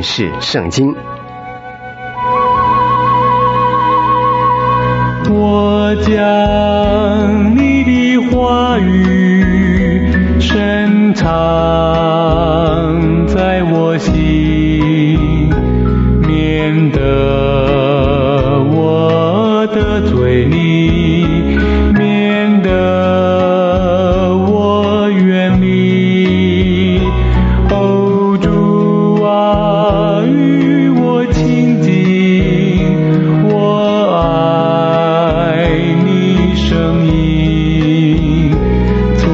识圣经。 我将你的话语深藏在我心，免得我得罪你，免得我远离。哦，主啊，与我亲近，我爱你声音，做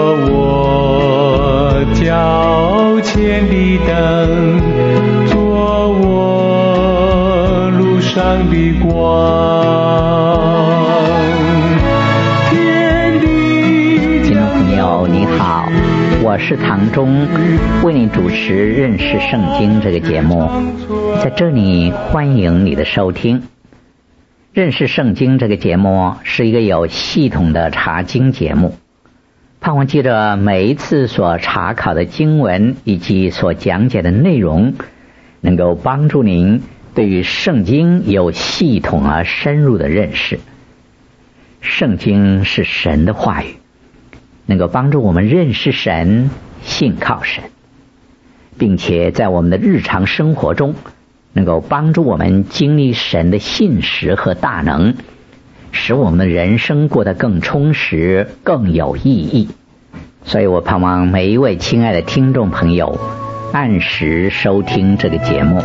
我脚前的灯，做我路上的光。 听众朋友你好，我是唐忠，为你主持认识圣经这个节目，在这里欢迎你的收听。认识圣经这个节目是一个有系统的查经节目，盼望借着每一次所查考的经文以及所讲解的内容，能够帮助您对于圣经有系统而深入的认识。圣经是神的话语，能够帮助我们认识神，信靠神，并且在我们的日常生活中能够帮助我们经历神的信实和大能，使我们的人生过得更充实，更有意义。所以我盼望每一位亲爱的听众朋友按时收听这个节目。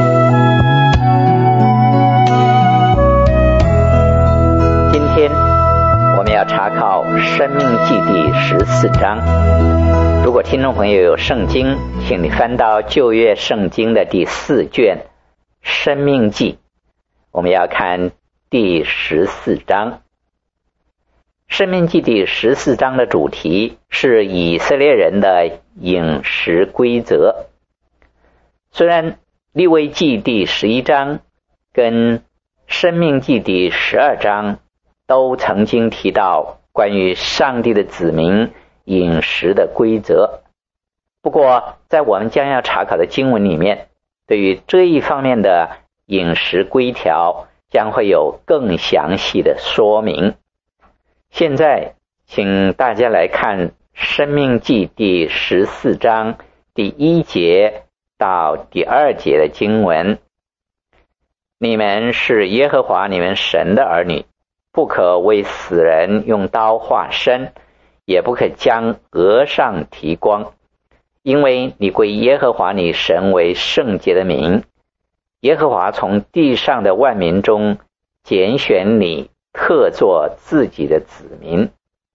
今天我们要查考申命记第14章。如果听众朋友有圣经，请你翻到旧约圣经的第4卷申命记，我们要看第14章。申命记第14章的主题是以色列人的饮食规则。虽然利未记第11章跟申命记第12章都曾经提到关于上帝的子民饮食的规则，不过在我们将要查考的经文里面，对于这一方面的饮食规条将会有更详细的说明。现在请大家来看申命记第14章第1节到第2节的经文。你们是耶和华你们神的儿女，不可为死人用刀划身，也不可将额上剃光，因为你归耶和华你神为圣洁的名。耶和华从地上的万民中拣选你，特作自己的子民。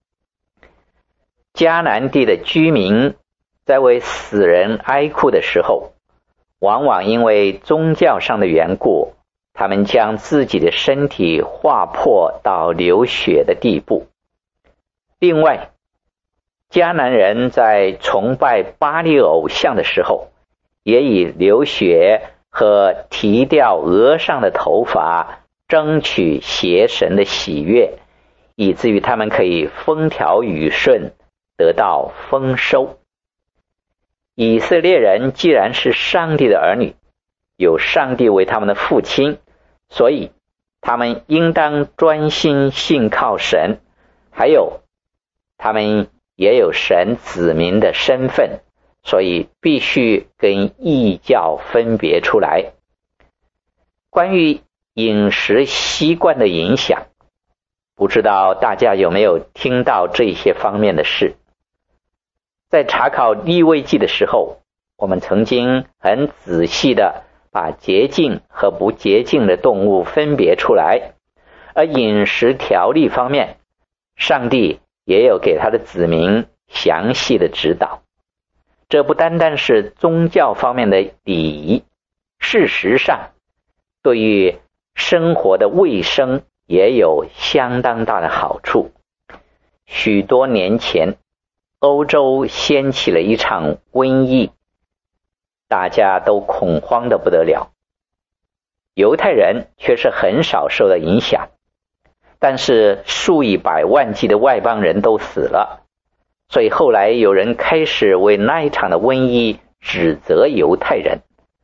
迦南地的居民在为死人哀哭的时候，往往因为宗教上的缘故，他们将自己的身体划破到流血的地步。另外，迦南人在崇拜巴力偶像的时候，也以流血和剃掉额上的头发争取邪神的喜悦，以至于他们可以风调雨顺，得到丰收。以色列人既然是上帝的儿女，有上帝为他们的父亲，所以他们应当专心信靠神，还有他们也有神子民的身份，所以必须跟异教分别出来。关于饮食习惯的影响，不知道大家有没有听到这些方面的事。在查考利未记的时候，我们曾经很仔细的把洁净和不洁净的动物分别出来，而饮食条例方面，上帝也有给他的子民详细的指导。这不单单是宗教方面的礼仪，事实上对于生活的卫生也有相当大的好处。许多年前，欧洲掀起了一场瘟疫，大家都恐慌得不得了。犹太人却是很少受到影响，但是数以百万计的外邦人都死了，所以后来有人开始为那一场的瘟疫指责犹太人。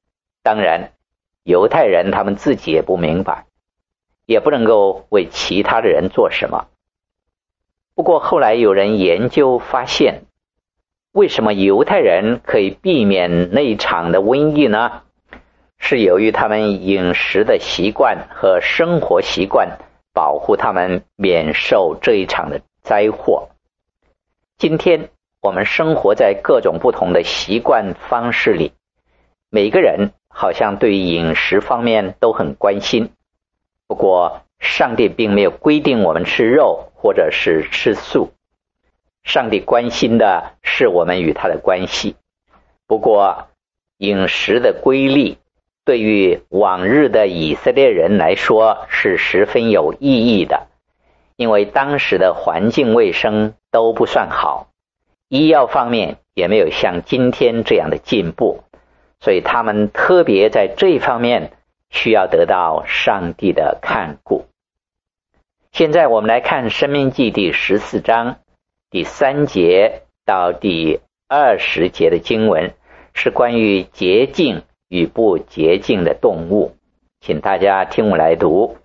当然，犹太人他们自己也不明白，也不能够为其他的人做什么。不过后来有人研究发现，为什么犹太人可以避免那一场的瘟疫呢？是由于他们饮食的习惯和生活习惯保护他们免受这一场的灾祸。今天我们生活在各种不同的习惯方式里，每个人好像对饮食方面都很关心。不过上帝并没有规定我们吃肉或者是吃素，上帝关心的是我们与他的关系。不过饮食的规律对于往日的以色列人来说是十分有意义的，因为当时的环境卫生都不算好，医药方面也没有像今天这样的进步，所以他们特别在这方面需要得到上帝的看顾。现在我们来看申命记第14章第3节到第20节的经文，是关于洁净与不洁净的动物，请大家听我来读。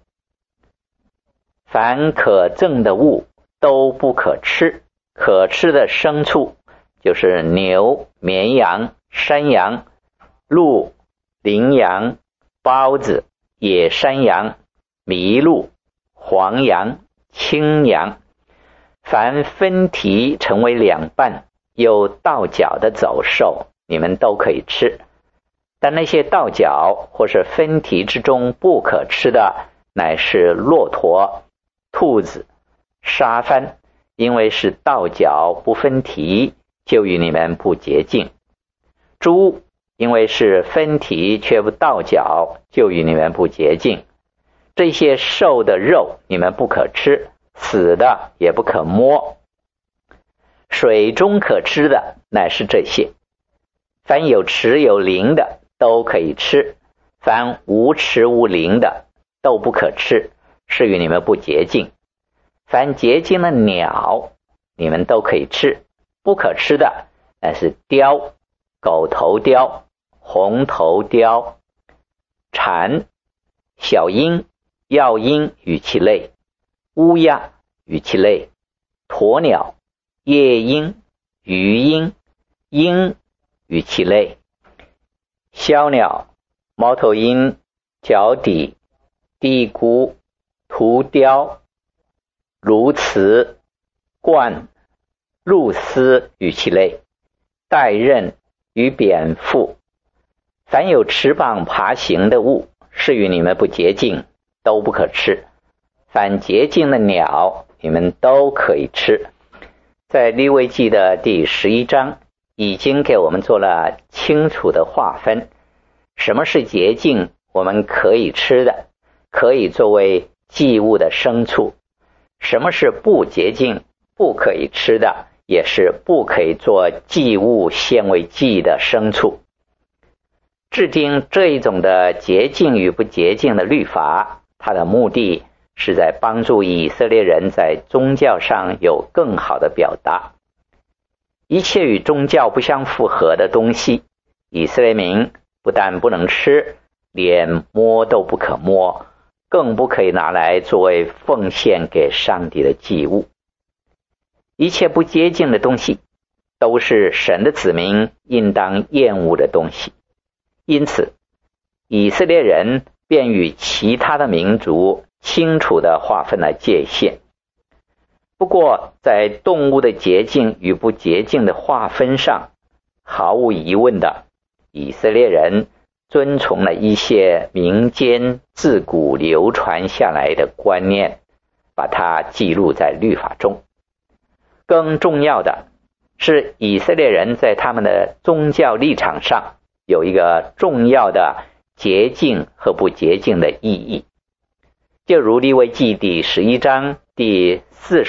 凡可憎的物都不可吃，可吃的牲畜就是牛、绵羊、山羊、鹿、羚羊、包子、野山羊、麋鹿、黄羊、青羊，凡分蹄成为两半有倒角的走兽，你们都可以吃。但那些倒角或是分蹄之中不可吃的，乃是骆驼、兔子、沙番，因为是倒角不分蹄，就与你们不洁净。猪，因为是分蹄却不倒角，就与你们不洁净。这些瘦的肉你们不可吃，死的也不可摸。水中可吃的乃是这些，凡有齿有鳞的都可以吃，凡无齿无鳞的都不可吃，是与你们不洁净。凡洁净的鸟你们都可以吃，不可吃的乃是雕、狗头雕、红头雕、蝉、小鹰、药鹰与其类、乌鸦与其类、鸵鸟、夜鹰、鱼鹰、鹰与其类、枭鸟、猫头鹰、角底、地菇、涂雕、鸬鹚、鹳、鹭鸶与其类、带刃与蝙蝠。凡有翅膀爬行的物，是与你们不洁净，都不可吃。凡洁净的鸟你们都可以吃。在利未记的第11章已经给我们做了清楚的划分，什么是洁净我们可以吃的，可以作为祭物的牲畜，什么是不洁净不可以吃的，也是不可以做祭物献为祭的牲畜。制定这一种的洁净与不洁净的律法，它的目的是在帮助以色列人在宗教上有更好的表达。一切与宗教不相符合的东西，以色列民不但不能吃，连摸都不可摸，更不可以拿来作为奉献给上帝的祭物。一切不洁净的东西都是神的子民应当厌恶的东西，因此以色列人便与其他的民族清楚地划分了界限。不过在动物的洁净与不洁净的划分上，毫无疑问的，以色列人遵从了一些民间自古流传下来的观念，把它记录在律法中。更重要的是，以色列人在他们的宗教立场上有一个重要的洁净和不洁净的意义。就如利未记第11章第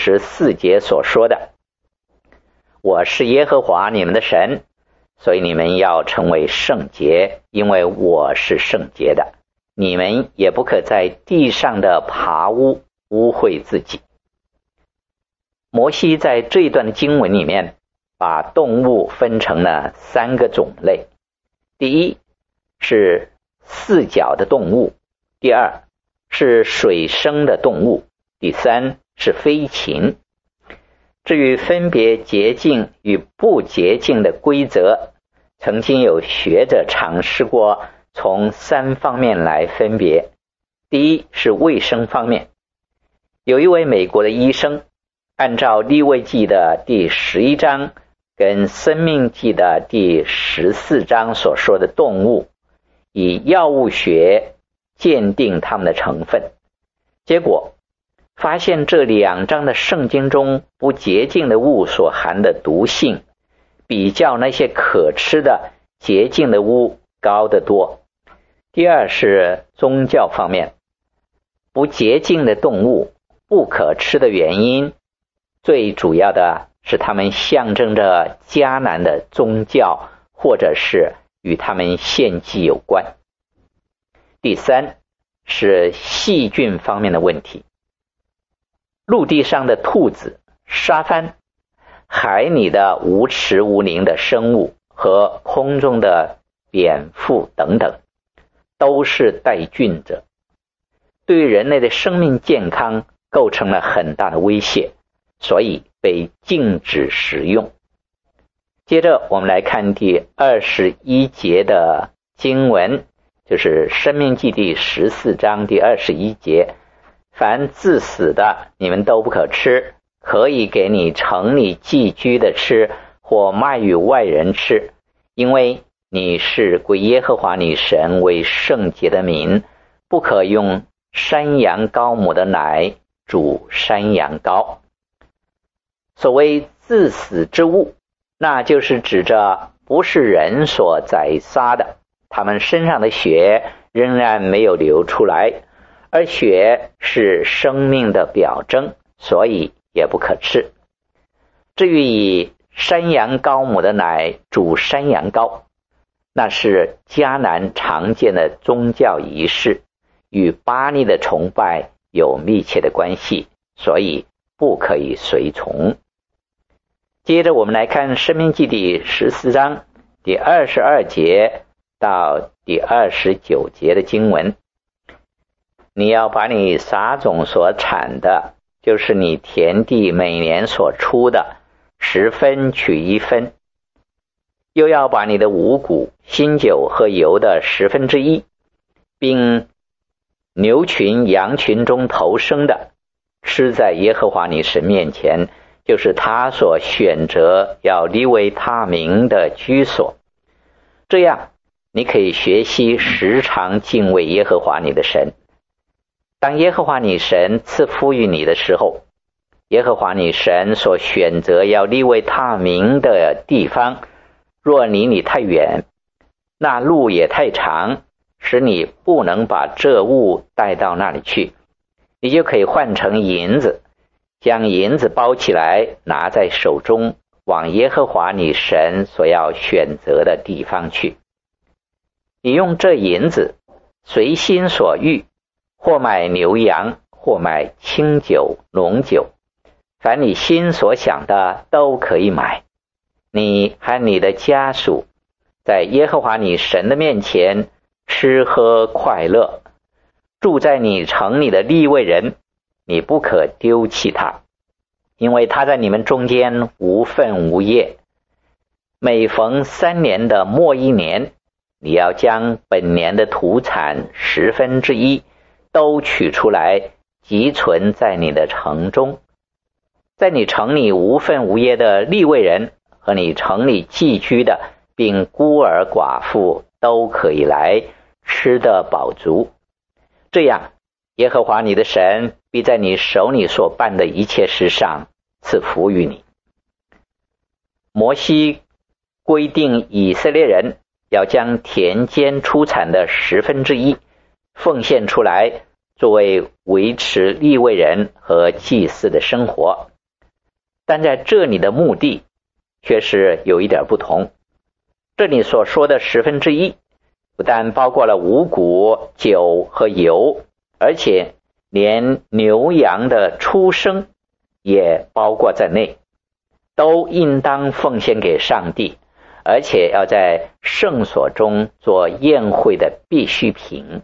44节所说的，我是耶和华你们的神，所以你们要成为圣洁，因为我是圣洁的，你们也不可在地上的爬污污秽自己。摩西在这一段的经文里面把动物分成了3个种类。第一是四脚的动物，第二是水生的动物，第三是飞禽。至于分别洁净与不洁净的规则，曾经有学者尝试过从3方面来分别。第一是卫生方面，有一位美国的医生按照利未记的第11章跟申命记的第14章所说的动物，以药物学鉴定它们的成分，结果发现这2章的圣经中不洁净的物所含的毒性比较那些可吃的洁净的物高得多。第二是宗教方面，不洁净的动物不可吃的原因，最主要的是它们象征着迦南的宗教，或者是与他们献祭有关。第三是细菌方面的问题，陆地上的兔子、沙帆，海里的无齿无鳞的生物和空中的蝙蝠等等，都是带菌者，对人类的生命健康构成了很大的威胁，所以被禁止食用。接着我们来看第21节的经文，就是申命记第14章第21节，凡自死的你们都不可吃，可以给你城里寄居的吃，或卖与外人吃，因为你是归耶和华你神为圣洁的民，不可用山羊羔母的奶煮山羊羔。所谓自死之物，那就是指着不是人所宰杀的，他们身上的血仍然没有流出来，而血是生命的表征，所以也不可吃。至于以山羊羔母的奶煮山羊羔，那是迦南常见的宗教仪式，与巴力的崇拜有密切的关系，所以不可以随从。接着我们来看申命记第14章第22节到第29节的经文。你要把你撒种所产的，就是你田地每年所出的10分取1分，又要把你的五谷、新酒和油的1/10，并牛群、羊群中头生的，吃在耶和华你神面前，就是他所选择要立为他名的居所。这样你可以学习时常敬畏耶和华你的神。当耶和华你神赐福于你的时候，耶和华你神所选择要立为他名的地方，若离你太远，那路也太长，使你不能把这物带到那里去，你就可以换成银子，将银子包起来，拿在手中，往耶和华你神所要选择的地方去。你用这银子随心所欲，或买牛羊，或买清酒、浓酒，凡你心所想的都可以买。你和你的家属在耶和华你神的面前吃喝快乐。住在你城里的利未人，你不可丢弃他，因为他在你们中间无分无业。每逢3年的末1年，你要将本年的土产1/10都取出来，积存在你的城中。在你城里无分无业的利未人和你城里寄居的，并孤儿寡妇都可以来，吃得饱足。这样耶和华你的神必在你手里所办的一切事上赐福于你。摩西规定以色列人要将田间出产的1/10奉献出来，作为维持利未人和祭司的生活。但在这里的目的却是有一点不同。这里所说的1/10不但包括了五谷、酒和油，而且连牛羊的出生也包括在内，都应当奉献给上帝， 而且要在圣所中做宴会的必需品。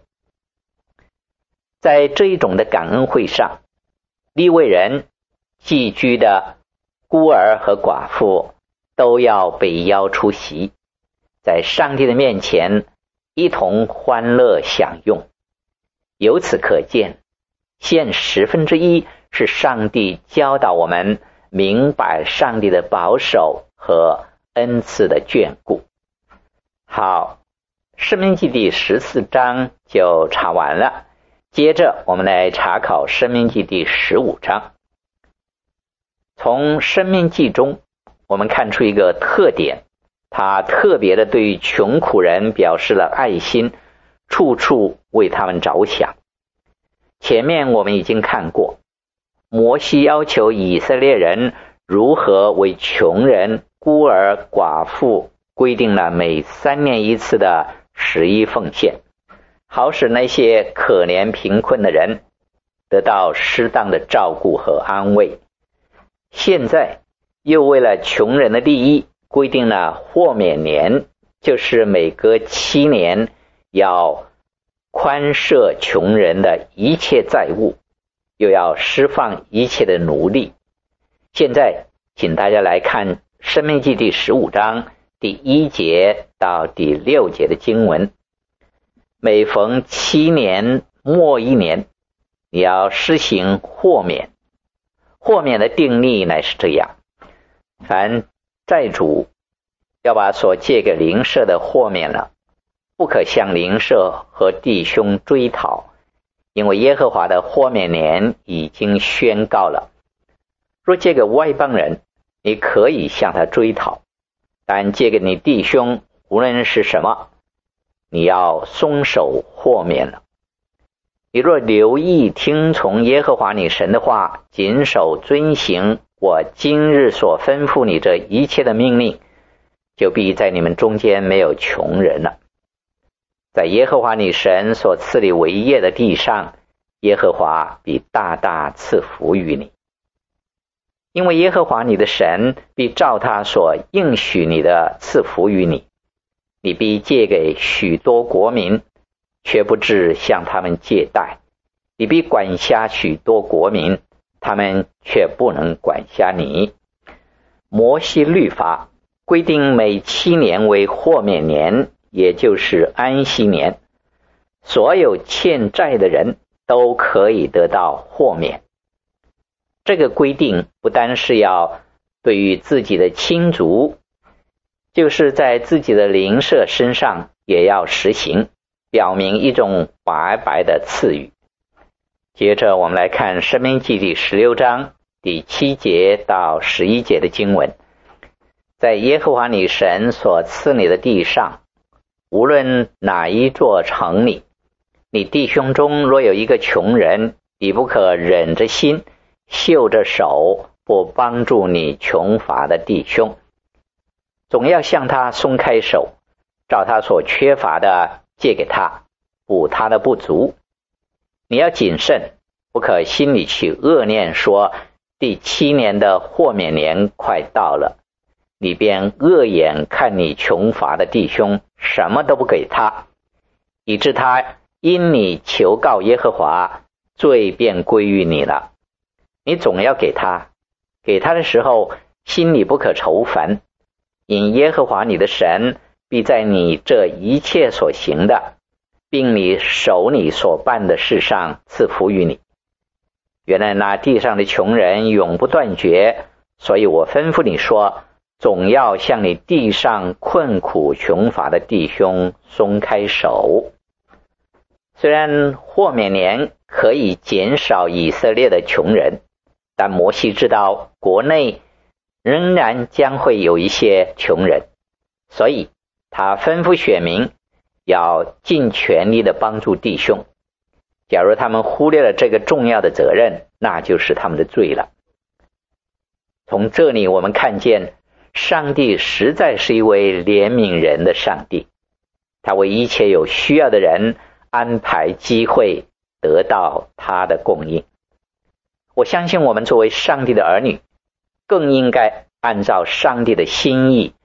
在这一种的感恩会上，利未人寄居的孤儿和寡妇都要被邀出席，在上帝的面前一同欢乐享用。由此可见，献1/10是上帝教导我们明白上帝的保守和恩赐的眷顾。好，申命记第14章就查完了，接着我们来查考申命记第15章。从申命记中我们看出一个特点，他特别的对于穷苦人表示了爱心，处处为他们着想。前面我们已经看过，摩西要求以色列人如何为穷人、孤儿、寡妇规定了每3年一次的11奉献，好使那些可怜贫困的人得到适当的照顾和安慰。现在又为了穷人的利益规定了豁免年，就是每隔7年要宽赦穷人的一切债务，又要释放一切的奴隶。现在请大家来看申命记第15章第1节到第6节的经文。每逢7年末1年，你要施行豁免。豁免的定例乃是这样：凡债主要把所借给邻舍的豁免了，不可向邻舍和弟兄追讨，因为耶和华的豁免年已经宣告了。若借给外邦人，你可以向他追讨，但借给你弟兄无论是什么，你要松手豁免了。你若留意听从耶和华你神的话，谨守遵行我今日所吩咐你这一切的命令，就必在你们中间没有穷人了。在耶和华你神所赐你为业的地上，耶和华必大大赐福于你。因为耶和华你的神必照他所应许你的赐福于你，你必借给许多国民，却不致向他们借贷；你必管辖许多国民，他们却不能管辖你。摩西律法规定每7年为豁免年，也就是安息年，所有欠债的人都可以得到豁免。这个规定不单是要对于自己的亲族，就是在自己的邻舍身上也要实行，表明一种白白的赐予。接着我们来看申命记第16章第7节到11节的经文。在耶和华你神所赐你的地上，无论哪一座城里，你弟兄中若有一个穷人，你不可忍着心袖着手不帮助你穷乏的弟兄，总要向他松开手，照他所缺乏的借给他，补他的不足。你要谨慎，不可心里起恶念，说第7年的豁免年快到了，你便恶眼看你穷乏的弟兄，什么都不给他，以致他因你求告耶和华，罪便归于你了。你总要给他，给他的时候心里不可愁烦，因耶和华你的神必在你这一切所行的，并你手里所办的事上赐福于你。原来那地上的穷人永不断绝，所以我吩咐你说，总要向你地上困苦穷乏的弟兄松开手。虽然豁免年可以减少以色列的穷人，但摩西知道国内仍然将会有一些穷人，所以他吩咐选民要尽全力的帮助弟兄。假如他们忽略了这个重要的责任，那就是他们的罪了。从这里我们看见，上帝实在是一位怜悯人的上帝，他为一切有需要的人安排机会得到他的供应。我相信我们作为上帝的儿女，更应该按照上帝的心意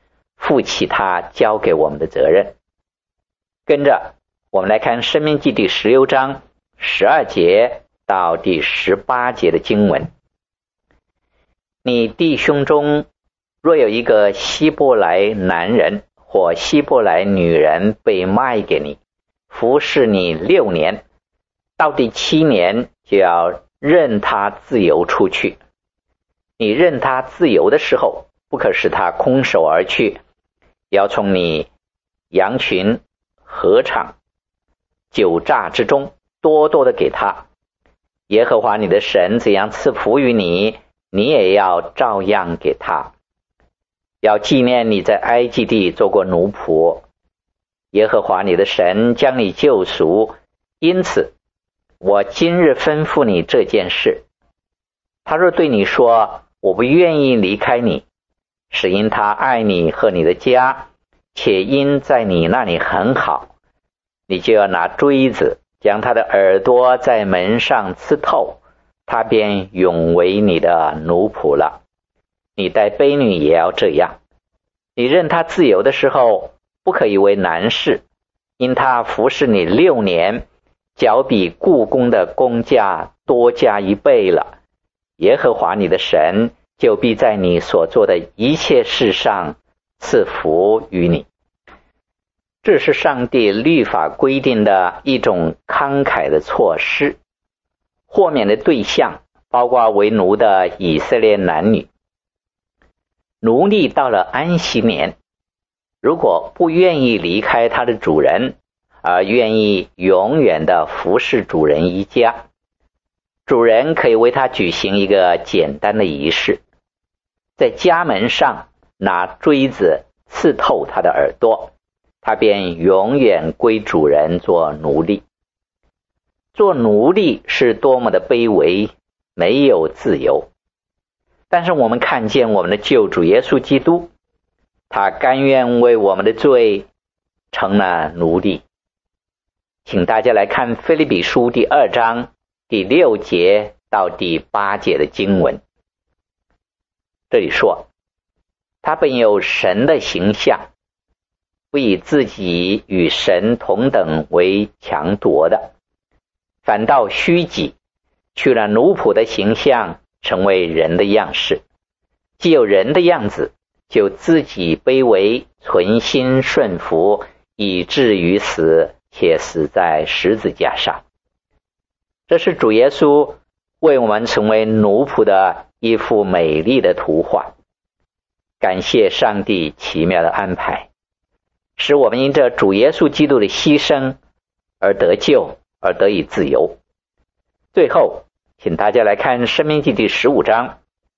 负起他交给我们的责任。跟着我们来看申命记第16章12节到第18节的经文。你弟兄中若有一个希伯来男人或希伯来女人被卖给你，服侍你6年，到第7年就要任他自由出去。你任他自由的时候，不可使他空手而去，要从你羊群、禾场、酒榨之中多多的给他。耶和华你的神怎样赐福于你，你也要照样给他。要纪念你在埃及地做过奴仆，耶和华你的神将你救赎，因此我今日吩咐你这件事。他若对你说，我不愿意离开你，是因他爱你和你的家，且因在你那里很好，你就要拿锥子将他的耳朵在门上刺透，他便永为你的奴仆了。你带婢女也要这样。你任他自由的时候，不可以为难事，因他服侍你6年，较比雇工的工价多加1倍了。耶和华你的神就必在你所做的一切事上赐福于你。这是上帝律法规定的一种慷慨的措施。豁免的对象包括为奴的以色列男女。奴隶到了安息年，如果不愿意离开他的主人，而愿意永远的服侍主人一家，主人可以为他举行一个简单的仪式，在家门上拿锥子刺透他的耳朵，他便永远归主人做奴隶。做奴隶是多么的卑微，没有自由。但是我们看见我们的救主耶稣基督，他甘愿为我们的罪成了奴隶。请大家来看腓立比书第2章第6节到第8节的经文。这里说，他本有神的形象，不以自己与神同等为强夺的，反倒虚己，取了奴仆的形象，成为人的样式。既有人的样子，就自己卑微，存心顺服，以至于死，且死在十字架上。这是主耶稣为我们成为奴仆的一幅美丽的图画。感谢上帝奇妙的安排，使我们因着主耶稣基督的牺牲而得救，而得以自由。最后请大家来看申命记第15章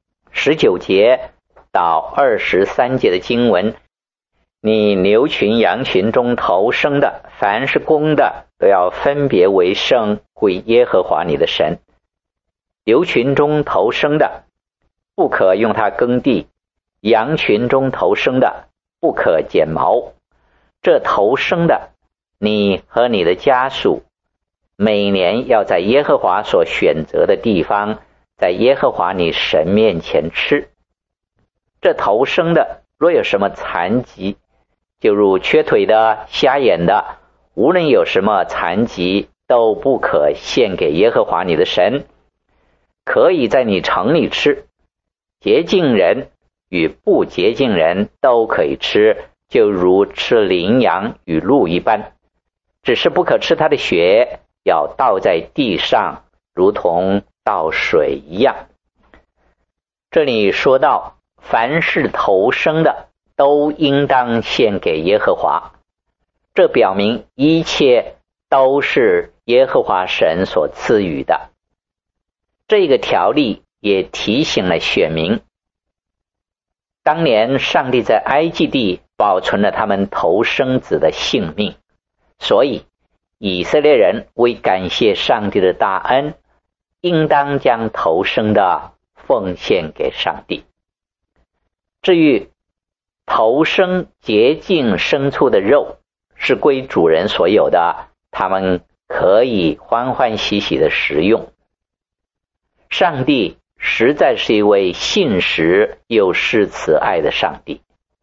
19节到23节的经文。你牛群羊群中头生的，凡是公的，都要分别为圣，归耶和华你的神。牛群中头生的，不可用它耕地；羊群中头生的，不可剪毛。这头生的，你和你的家属每年要在耶和华所选择的地方，在耶和华你神面前吃。这头生的若有什么残疾，就如缺腿的、瞎眼的，无论有什么残疾，都不可献给耶和华你的神。可以在你城里吃，洁净人与不洁净人都可以吃，就如吃羚羊与鹿一般，只是不可吃它的血，要倒在地上，如同倒水一样。这里说到，凡是头生的都应当献给耶和华，这表明一切都是耶和华神所赐予的。这个条例也提醒了选民，当年上帝在埃及地保存了他们头生子的性命，所以以色列人为感谢上帝的大恩，应当将头生的奉献给上帝。至于头生洁净牲畜的肉是归主人所有的，他们可以欢欢喜喜的食用。上帝实在是一位信实又施慈爱的上帝，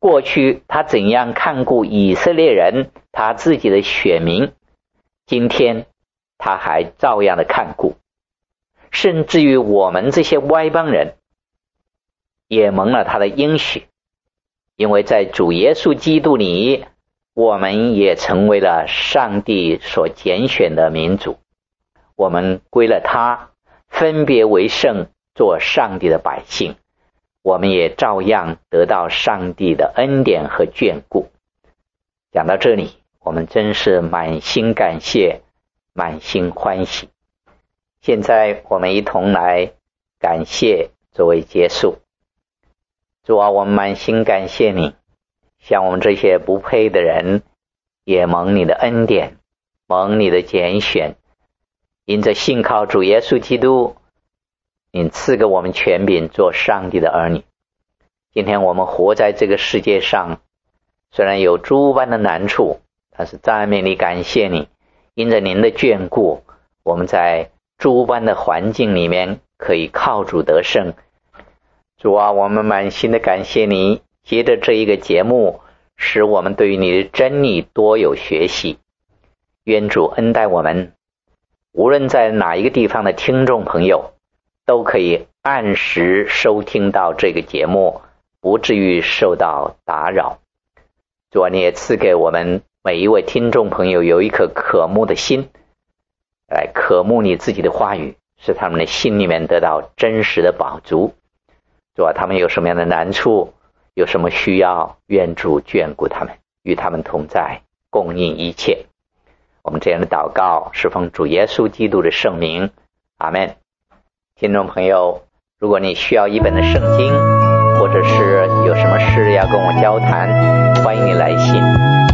过去他怎样看顾以色列人，他自己的选民，今天他还照样的看顾，甚至于我们这些外邦人也蒙了他的应许，因为在主耶稣基督里，我们也成为了上帝所拣选的民族，我们归了他，分别为圣，做上帝的百姓，我们也照样得到上帝的恩典和眷顾。讲到这里，我们真是满心感谢，满心欢喜。现在我们一同来感谢作为结束。主啊，我们满心感谢你，像我们这些不配的人也蒙你的恩典，蒙你的拣选，因着信靠主耶稣基督，你赐给我们权柄做上帝的儿女。今天我们活在这个世界上，虽然有诸般的难处，但是赞美你，感谢你，因着您的眷顾，我们在诸般的环境里面可以靠主得胜。主啊，我们满心的感谢你，接着这一个节目，使我们对于你的真理多有学习。愿主恩待我们，无论在哪一个地方的听众朋友，都可以按时收听到这个节目，不至于受到打扰。主啊，你也赐给我们每一位听众朋友有一颗渴慕的心，来渴慕你自己的话语，使他们的心里面得到真实的饱足。主啊，他们有什么样的难处，有什么需要，愿主眷顾他们，与他们同在，供应一切。我们这样的祷告是奉主耶稣基督的圣名，阿们。听众朋友，如果你需要一本的圣经，或者是有什么事要跟我交谈，欢迎你来信。